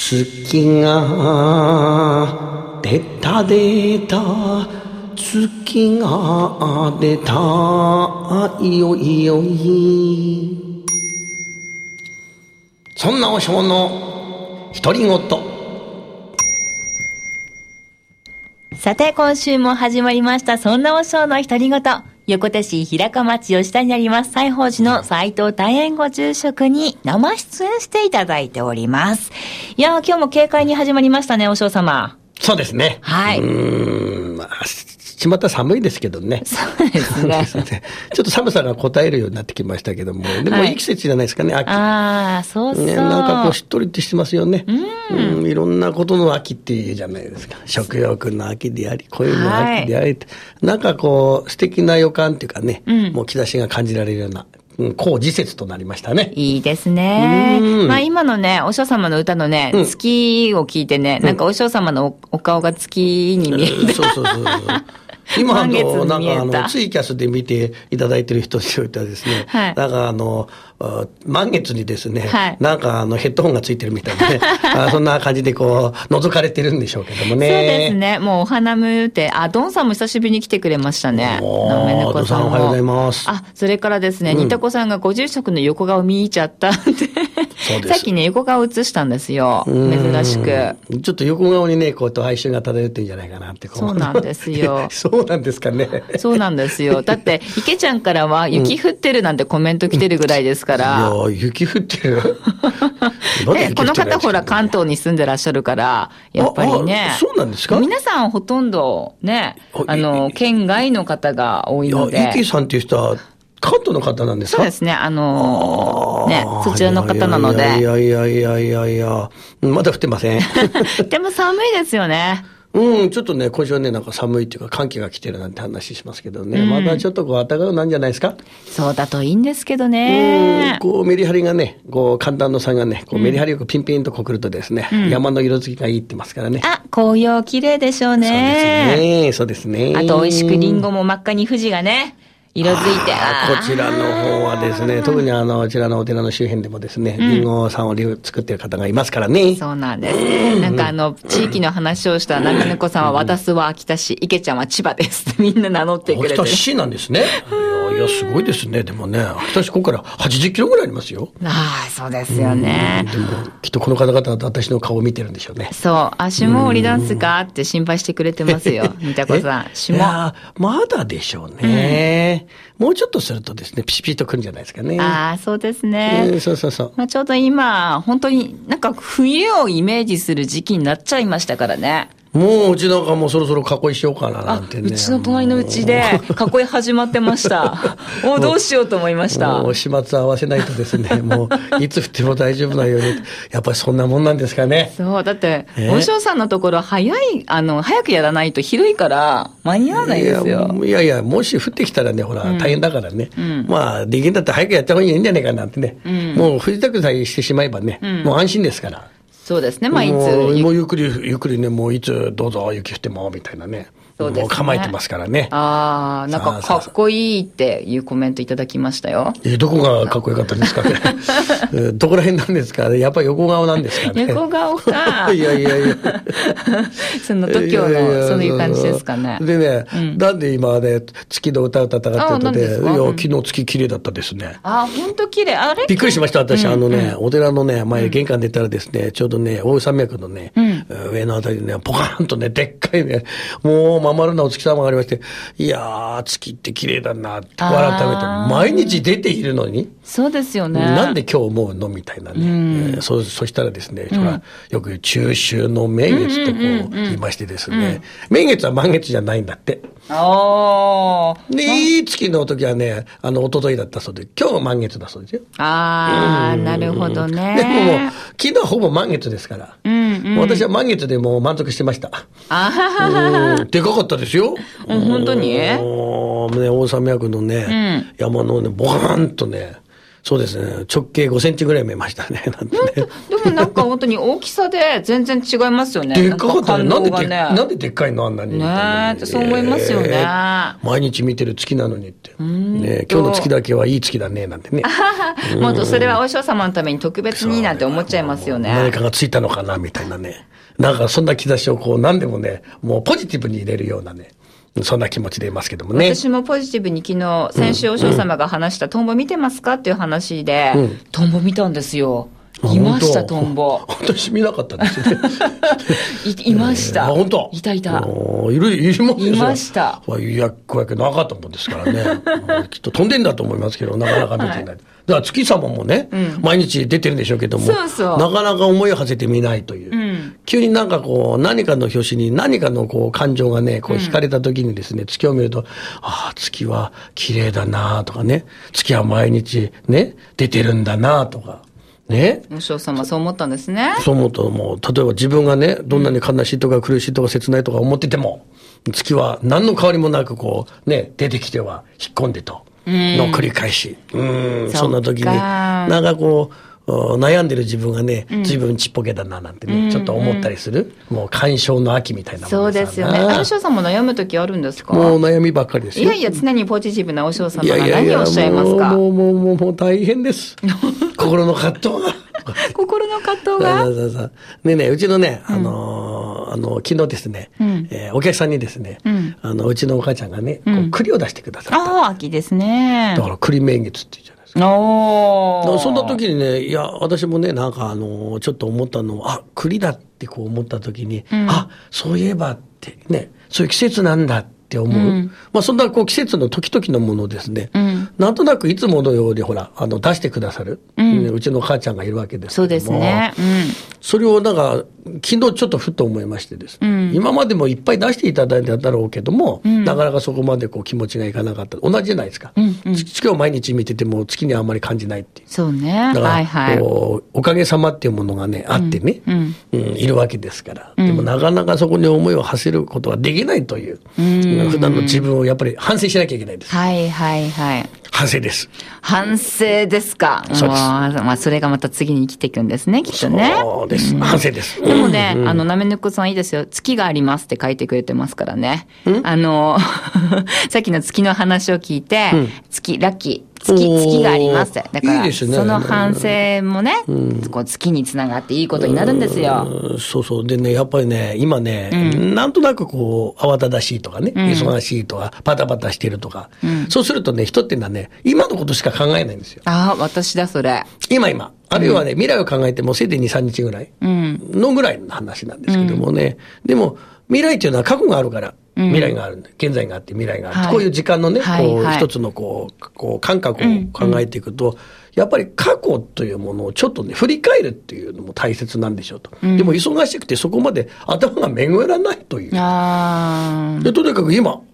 月が出た出た月が出たいよいよい。そんなお尚の独り言。 さて今週も始まりましたそんなお尚の独り言。横手市平川町吉田にあります西宝寺の斉藤大円ご住職に生出演していただいております。いや今日も軽快に始まりましたね、お尚様。 そうですね。 はい。 また寒いですけどね。 そうですね。 ちょっと寒さが応えるようになってきましたけども、でもいい季節じゃないですかね、秋。 ああ、そうそう。 ね、なんかこうしっとりってしてますよね。いろんなことの秋っていうじゃないですか。食欲の秋であり、恋の秋であり、なんかこう素敵な予感っていうかね、もう兆しが感じられるような。好時節となりましたね。 いいですね。まあ今のね、お嬢様の歌のね、月を聞いてね、なんかお嬢様のお顔が月に見える。 そうそうそう。今なんかツイキャスで見ていただいている人によってはですね、はい、なんか満月にですね、はい、なんかヘッドホンがついてるみたいなね、そんな感じでこう覗かれてるんでしょうけどもね。 そうですね。もうお花見って、ドンさんも久しぶりに来てくれましたね。なめねこさんも。 ドンさんおはようございます。 それからですね、にたこさんがご住職の横顔見入っちゃったんで。さっきね、横顔映したんですよ。珍しく。 ちょっと横顔にね、こうと哀愁が漂ってるんじゃないかなって。 そうなんですよ。 そうなんですかね。 そうなんですよ。だって、池ちゃんからは雪降ってるなんてコメント来てるぐらいですから。 いや、雪降ってるこの方ほら関東に住んでらっしゃるから、やっぱりね。 そうなんですか？ 皆さんほとんどね、県外の方が多いので。 池さんっていう人は、関東の方なんですか？ そうですね。ね、そちらの方なので。 いや、まだ降ってません。 でも寒いですよね。 ちょっとね、今週はね、なんか寒いっていうか寒気が来てるなんて話しますけどね。まだちょっとこう暖かくなんじゃないですか？ そうだといいんですけどね。 こうメリハリがね、こう寒暖の差がね、こうメリハリよくピンピンとこう来るとですね、山の色づきがいいって言いますからね。 紅葉綺麗でしょうね。 そうですね。 あと美味しくリンゴも真っ赤に富士がね。色づいて。 こちらの方はですね、特にこちらのお寺の周辺でもですね、リンゴさんを作っている方がいますからね。 そうなんです。なんか地域の話をしたなめねこさんは、私は秋田市、池ちゃんは千葉ですってみんな名乗ってくれてる。 秋田市なんですね。いや、すごいですね。でもね、秋田市ここから80キロぐらいありますよ。 そうですよね。 でも、きっとこの方々は私の顔を見てるんでしょうね。 そう。霜降りダンスかって心配してくれてますよ。みたこさん。 いや、まだでしょうね。もうちょっとするとですね、ピシピシとくるんじゃないですかね。 そうですね。 そう。 ちょうど今、本当になんか冬をイメージする時期になっちゃいましたからね。 もううちなんかもうそろそろ囲いしようかななんてね。 うちの隣のうちで囲い始まってました。どうしようと思いました。 もう始末合わせないとですね、もういつ降っても大丈夫なように。やっぱりそんなもんなんですかね。 そう、だって、お嬢さんのところ早くやらないと広いから間に合わないですよ。 いや、もし降ってきたらね、ほら、大変だからね。まあ、できんだったら早くやった方がいいんじゃないかなってね。もう降りたくさえしてしまえばね、もう安心ですから。 そうですね、まあいつ。 もうゆっくりね、もういつどうぞ雪降っても、みたいなね。そうですね。もう構えてますからね。 なんかかっこいいっていうコメントいただきましたよ。どこがかっこよかったんですかね。どこら辺なんですかね。やっぱり横顔なんですかね。 横顔か。 いや。 その度胸の、そういう感じですかね。 でね、なんで今ね、月の歌を歌ったかっていうとね、昨日月綺麗だったですね。 ほんと綺麗。あれびっくりしました、私。お寺のね、前玄関出たらですね、ちょうどね、大山脈のね、上のあたりでね、ポカーンとね、でっかいね、もうまん丸なお月様がありまして、いやー、月って綺麗だなって改めて、毎日出ているのに。 そうですよね。 なんで今日思うのみたいなね。そしたらですね、よく中秋の名月とこう言いましてですね、名月は満月じゃないんだって。いい月の時はね、一昨日だったそうで、今日は満月だそうですよ。 なるほどね。 でももう、昨日はほぼ満月ですから。私は満月でもう満足してました。でかかったですよ。 本当に？ 大山脈のね、山のね、ボカーンとね、 そうですね。直径5センチぐらい見えましたね。なんてね。 でもなんか本当に大きさで全然違いますよね。 でっかかったね。 なんででっかいのあんなに。 ねえ、そう思いますよね。 毎日見てる月なのにって。ね、今日の月だけはいい月だね、なんてね。 もっとそれはお師匠様のために特別になんて思っちゃいますよね。 何かがついたのかな、みたいなね。なんかそんな兆しをこう何でもね、もうポジティブに入れるようなね。そんな気持ちでいますけどもね。 私もポジティブに昨日、先週お師匠様が話したトンボ見てますかっていう話で、トンボ見たんですよ。いました、トンボ。 私見なかったんですよね。 いました。 本当。 いた。 いますよ。 いました。 いや、こうやってなかったもんですからね。きっと飛んでんだと思いますけど、なかなか見てない。だから月様もね、毎日出てるんでしょうけども、なかなか思いを馳せてみないという。急になんかこう、何かの表紙に何かのこう、感情がね、こう惹かれた時にですね、月を見ると、ああ、月は綺麗だなとかね、月は毎日ね、出てるんだなとか。ね。 お師匠様そう思ったんですね。 そう思うと、もう、例えば自分がね、どんなに悲しいとか苦しいとか切ないとか思ってても、月は何の変わりもなくこう、ね、出てきては引っ込んでと、の繰り返し。そんな時に、なんかこう、悩んでる自分がね、随分ちっぽけだななんてね、ちょっと思ったりする。もう感傷の秋みたいなもそうですよね。お師匠さんも悩む時あるんですか？ もう悩みばっかりですよ。 いやいや、常にポジティブなお師匠様が何をおっしゃいますか？ もう大変です。心の葛藤が。 心の葛藤がね、うちのね、昨日ですね、お客さんにですね、うちのお母ちゃんがね、栗を出してくださった。 ああ、秋ですね。 だから栗名月って言うじゃないですか。そんな時にね、いや、私もね、なんかちょっと思ったのは、栗だってこう思った時に、そういえばってね、そういう季節なんだって思う。まあそんなこう季節の時々のものですね。なんとなくいつものようにほら、出してくださる、うちの母ちゃんがいるわけですけども。そうですね。それをなんか、昨日ちょっとふっと思いましてですね、今までもいっぱい出していただいただろうけども、なかなかそこまでこう気持ちがいかなかった。同じじゃないですか。月を毎日見てても月にはあんまり感じないっていう。 そうね。 だからおかげさまっていうものがね、あってね、いるわけですから。でもなかなかそこに思いを馳せることができないという、普段の自分をやっぱり反省しなきゃいけないです。反省です。 反省ですか。そうです。まあ、それがまた次に生きていくんですね、きっとね。 そうです。反省です。 でもね、なめぬこさんいいですよ。月がありますって書いてくれてますからね。さっきの月の話を聞いて、月、ラッキー。月があります。だから、その反省もね、こう月につながっていいことになるんですよ。 そう。でね、やっぱりね、今ね、なんとなくこう、慌ただしいとかね、忙しいとか、パタパタしてるとか、そうするとね、人っていうのはね、今のことしか考えないんですよ。 ああ、私だ、それ。 今。あるいはね、未来を考えてもせいぜい2、3日ぐらいのぐらいの話なんですけどもね。でも、未来っていうのは過去があるから、未来があるんだ。現在があって未来がある。こういう時間のね、こう、一つのこう、感覚を考えていくと、やっぱり過去というものをちょっとね、振り返るっていうのも大切なんでしょうと。でも忙しくてそこまで頭が巡らないという。で、とにかく今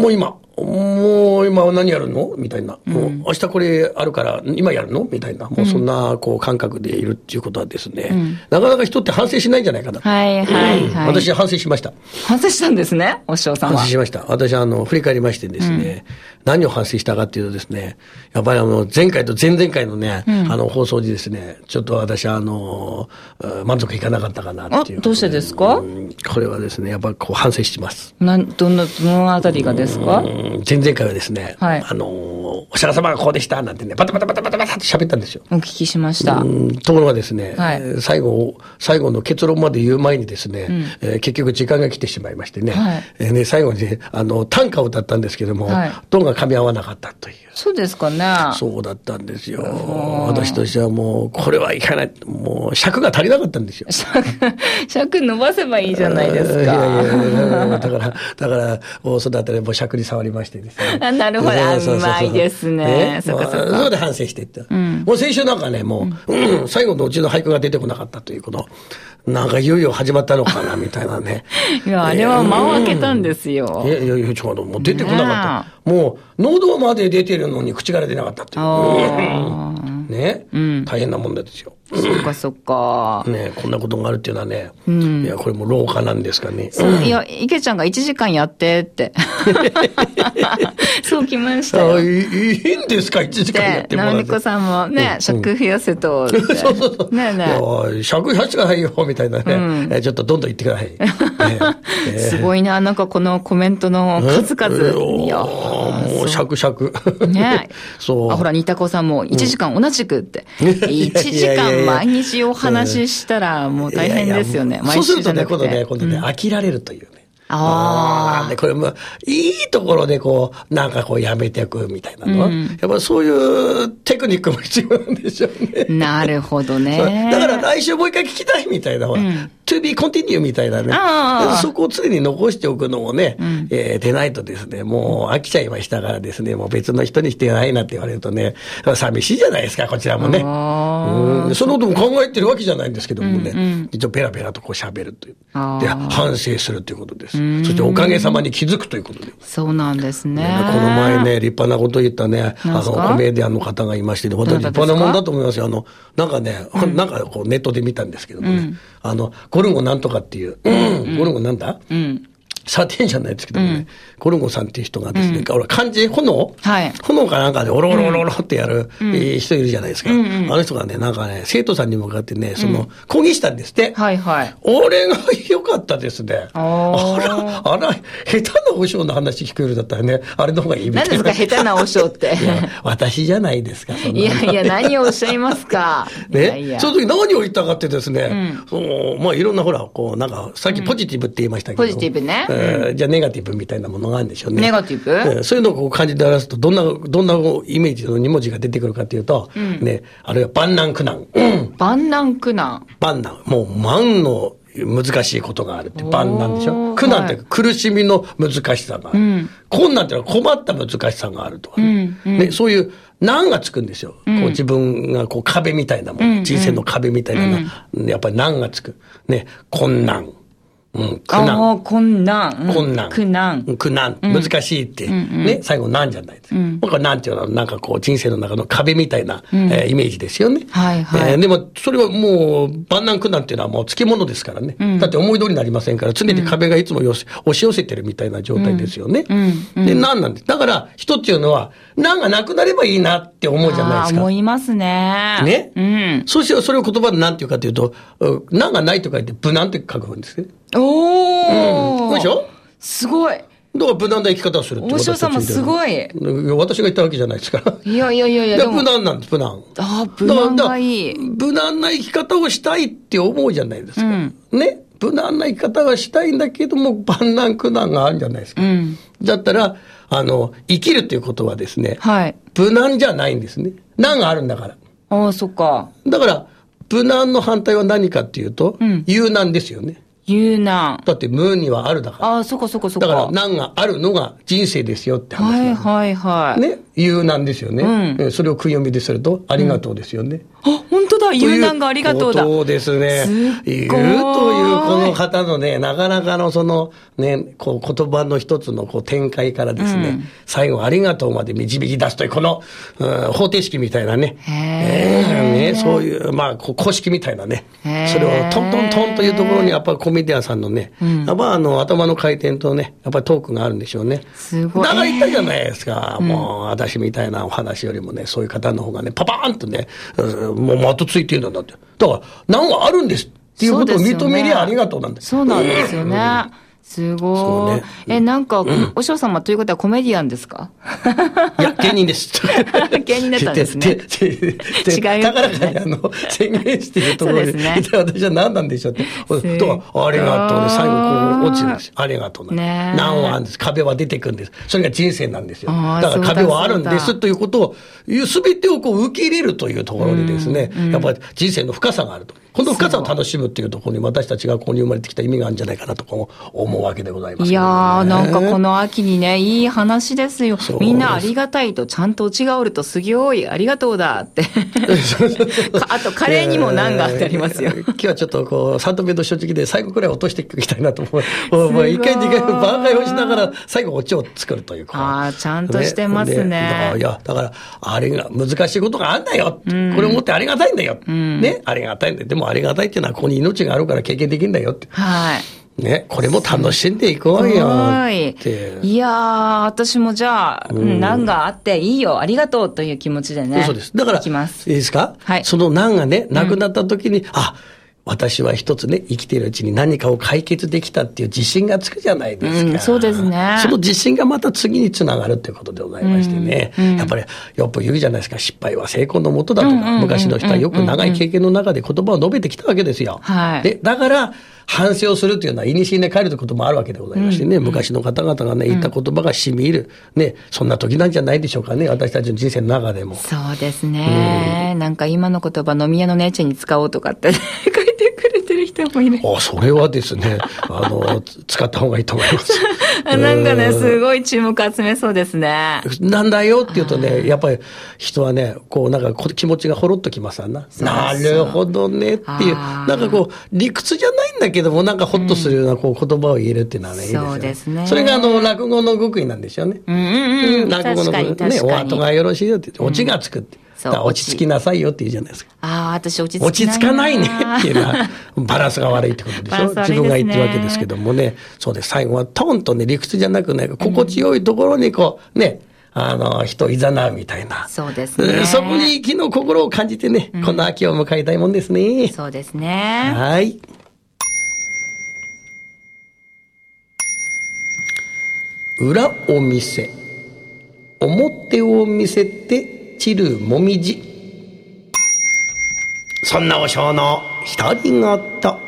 は何やるのみたいな。もう明日これあるから今やるのみたいな。もうそんなこう感覚でいるっていうことはですね、なかなか人って反省しないんじゃないかな。私反省しました。 反省したんですね、お師匠さんは。 反省しました。私振り返りましてですね、何を反省したかっていうとですね、やっぱり前回と前々回のね、放送時ですね、ちょっと私満足いかなかったかなっていう。 どうしてですか？ これはですね、やっぱりこう反省してます。 どのあたりがですか？ 前々回はですね、お釈迦様がこうでしたなんてね、バタバタって喋ったんですよ。 お聞きしました。 ところがですね、最後の結論まで言う前にですね、結局時間が来てしまいましてね、最後に短歌を歌ったんですけども、トーンが噛み合わなかったという。 そうですかね。 そうだったんですよ。私としてはもう、これはいかない。もう、尺が足りなかったんですよ。 尺伸ばせばいいじゃないですか。いや、だから、そうだったらもう尺に触りましてですね。 なるほど、うまいですね。 そうで反省していった。もう先週なんかね、もう、最後のうちの俳句が出てこなかったということ。なんかいよいよ始まったのかな、みたいなね。 いや、あれは間を空けたんですよ。 いや、ちょうどもう出てこなかった。もう、喉まで出てるのに口から出なかったっていう。ね。大変な問題ですよ。 そっかそっか。 ね、こんなことがあるっていうのはね、いや、これも老化なんですかね。 いや、池ちゃんが1時間やってって。そう来ましたよ。 いいんですか、1時間やってもらって。 なみこさんもね、尺増やせと。そうそうそう。 ねえねえ。尺増やしてくださいよ、みたいなね。ちょっとどんどん言ってください。 すごいな、なんかこのコメントの数々。いや、 もう尺。 ね。 そう。 ほら、新田子さんも1時間同じくって。1時間毎日お話ししたらもう大変ですよね。 そうするとね、今度ね、飽きられるというね。で、これも、いいところでなんかやめていくみたいなのは、やっぱそういうテクニックも必要なんでしょうね。 なるほどね。 だから来週もう一回聞きたいみたいな、ほら、to be continue みたいなね。そこを常に残しておくのもね、出ないとですね、もう飽きちゃいましたからですね、もう別の人にしてないなって言われるとね、寂しいじゃないですか、こちらもね。そのことも考えてるわけじゃないんですけどもね、一応ペラペラと喋るという。で、反省するということです。そしておかげさまに気づくということで。 そうなんですね。 この前ね、立派なことを言ったね、コメディアンの方がいまして、私立派なもんだと思いますよ。なんかね、なんかネットで見たんですけどもね、ゴルゴなんとかっていう、ゴルゴなんだサテンじゃないですけどもね、ゴルゴさんっていう人がですね、漢字炎かなんかでオロオロオロオロってやる人いるじゃないですか。あの人がね、なんかね、生徒さんに向かってね、講義したんですって。俺が良かったですね。あら、下手なお尚の話聞くよりだったらね、あれの方がいいみたいな。 何ですか、下手なお尚って。 私じゃないですか、そんな。 いや、何をおっしゃいますか。 ね、その時何を言ったかってですね、まあいろんなほら、なんか、さっきポジティブって言いましたけど。 ポジティブね。 じゃあネガティブみたいなものがあるんでしょうね。 ネガティブ、 そういうのを漢字で表すと、どんなイメージの2文字が出てくるかというと、ね、あるいは万難苦難。 万難苦難。 万難。もう万の難しいことがあるって万難でしょ。苦難って苦しみの難しさがある。困難ってのは困った難しさがあるとかね。そういう難がつくんですよ。自分が壁みたいなもの、人生の壁みたいなの、やっぱり難がつく。ね、困難。苦難。 困難。 苦難。難しいって、ね、最後難じゃないですか。僕は難っていうのはなんか人生の中の壁みたいな、イメージですよね。でも、それはもう、万難苦難っていうのはもう付き物ですからね。だって思い通りになりませんから、常に壁がいつも押し寄せてるみたいな状態ですよね。で、難なんです。だから、人っていうのは、難がなくなればいいなって思うじゃないですか。 思いますね。 ね。そしてそれを言葉で何て言うかというと、難がないと書いて無難って書くんですね。 そうでしょ？ すごい。 だから無難な生き方をするって大塩さんもすごい。 私が言ったわけじゃないですから。 いや。 無難なんです、無難。 無難がいい。 無難な生き方をしたいって思うじゃないですか。ね。無難な生き方がしたいんだけども、万難苦難があるんじゃないですか。だったら、生きるっていうことはですね、無難じゃないんですね。難があるんだから。 そっか。 だから、無難の反対は何かっていうと、有難ですよね。 有難。 だって無にはあるだから。 そこ。 だから難があるのが人生ですよって話なんです。ね。有難ですよね。それを食い読みですると、ありがとうですよね。 本当だ。有難がありがとうだ。 そうですね。いるというこの方のね、なかなかのね、言葉の一つの展開からですね、最後ありがとうまで導き出すという、この方程式みたいなね。そういう、まあ、公式みたいなね。それをトントントンというところに、やっぱりコメディアンさんのね、やっぱ頭の回転とね、やっぱりトークがあるんでしょうね。 すごい。 だから言ったじゃないですか。もう、私みたいなお話よりもね、そういう方の方がね、パパーンとね、もう的ついているんだって。だから、難はあるんですっていうことを認めりゃありがとうなんです。 そうなんですよね。すごい。なんか、お嬢様ということはコメディアンですか？ いや、芸人です。 芸人だったんですね。違い高らかに宣言しているところで、私は何なんでしょうって。ありがとうね。最後落ちるんですよ。ありがとうね。難はあるんです。壁は出てくるんです。それが人生なんですよ。だから壁はあるんですということを、すべてを受け入れるというところにですね、やっぱり人生の深さがあると。この深さを楽しむっていうところに私たちがここに生まれてきた意味があるんじゃないかなと思思うわけでございます、 いやー、なんかこの秋にね、いい話ですよ。みんなありがたいと、ちゃんと内がおるとすごいありがとうだって。あと、カレーにも難があってありますよ。 今日はちょっと3度目の正直で最後くらい落としていきたいなと思う。もう1回2回挽回をしながら最後オチを作るというか。 ああ、ちゃんとしてますね。 いや、だから、あれが難しいことがあんだよ。これをもってありがたいんだよ。ね、ありがたいんだよ。でもありがたいっていうのはここに命があるから経験できるんだよって。 はい。 ね、これも楽しんでいこうよって。 いやー、私もじゃあ、難があっていいよ、ありがとうという気持ちでね。 そうです。だから、いいですか？はい。その難がね、なくなった時に、私は一つね、生きているうちに何かを解決できたっていう自信がつくじゃないですか。 そうですね。 その自信がまた次につながるっていうことでございましてね。やっぱり、よく言うじゃないですか、失敗は成功のもとだとか、昔の人はよく長い経験の中で言葉を述べてきたわけですよ。 はい。 で、だから、反省をするというのは、意にしに帰るということもあるわけでございましてね、昔の方々がね、言った言葉が染み入る、ね、そんな時なんじゃないでしょうかね、私たちの人生の中でも。 そうですね。なんか今の言葉、飲み屋の姉ちゃんに使おうとかって書いてくれてる人もいる。 それはですね、使った方がいいと思います。 なんかね、すごい注目集めそうですね。 なんだよって言うとね、やっぱり人はね、なんか気持ちがほろっときますわな。なるほどねっていう、なんか理屈じゃないんだけども、なんかほっとするような言葉を言えるっていうのはね、いいですよね。そうですね。それが落語の極意なんですよね。落語の極意ね、お後がよろしいよって言って、オチがつくって。落ち着きなさいよって言うじゃないですか。 私落ち着かないねっていうのは、バランスが悪いってことでしょ。自分が言ってるわけですけどもね。そうです。最後はトンとね、理屈じゃなくね、心地よいところにね、人を誘うみたいな。 そうですね。 そこに昨日心を感じてね、この秋を迎えたいもんですね。 そうですね。 はい。裏を見せ、表を見せて、散るもみじ。そんなお尚の独り言。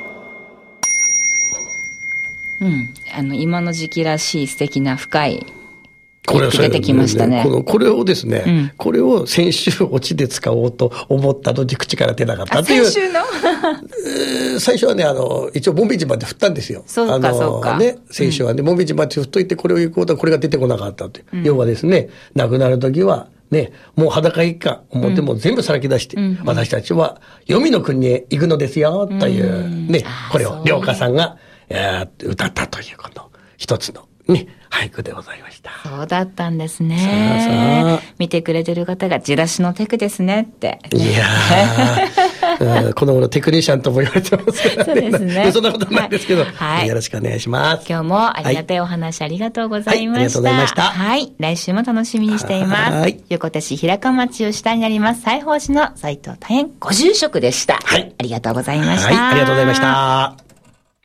今の時期らしい素敵な深い出てきましたね。 これをですね、これを先週オチで使おうと思ったので口から出なかったという。 先週の最初はね、一応もみじまで振ったんですよ。 そうか。 ね、先週はね、もみじまで振っといてこれを言うことはこれが出てこなかったという。要はですね、亡くなる時は、ね、もう裸一貫、表も全部さらけ出して、私たちは黄泉の国へ行くのですよ、という、ね、これを良家さんが歌ったということ、一つのね、俳句でございました。 そうだったんですね。見てくれてる方が、じらしのテクですねって。 いやー、この頃テクニシャンとも言われてますからね。そうですね。そんなことないですけど、はい、よろしくお願いします。 今日もありがたいお話、ありがとうございました。ありがとうございました。はい。来週も楽しみにしています。はい。横手市平川町吉田にあります、西宝寺の斉藤多円ご住職でした。はい。ありがとうございました。 はい。ありがとうございました。